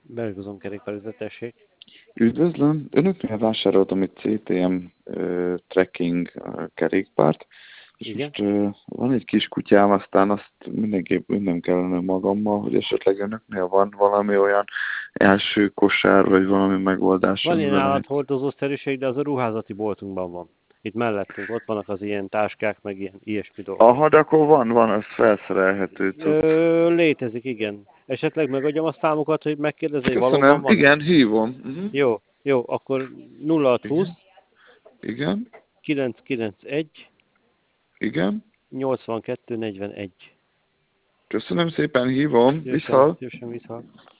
Belgozom kerékpárüzlet, tessék. Üdvözlöm! Önöknél vásároltam egy CTM trekking kerékpárt, és Igen? most van egy kis kutyám, aztán azt mindenképp vinnem kellene magammal, hogy esetleg önöknél van valami olyan első kosár, vagy valami megoldás, Van ilyen amivel lehet. állathordozószerűség, de az a ruházati boltunkban van. Itt mellettünk, ott vannak az ilyen táskák, meg ilyen ilyesmi dolgok. Aha, de akkor van, az felszerelhető cucc. Létezik, igen. Esetleg megadjam a számokat, hogy megkérdezze, hogy valóban Köszönöm, van? igen, hívom. Jó, akkor 0620 Igen, 991 igen. 82 41. Köszönöm szépen, hívom. Szívesen, Viszont. szívesen vissza.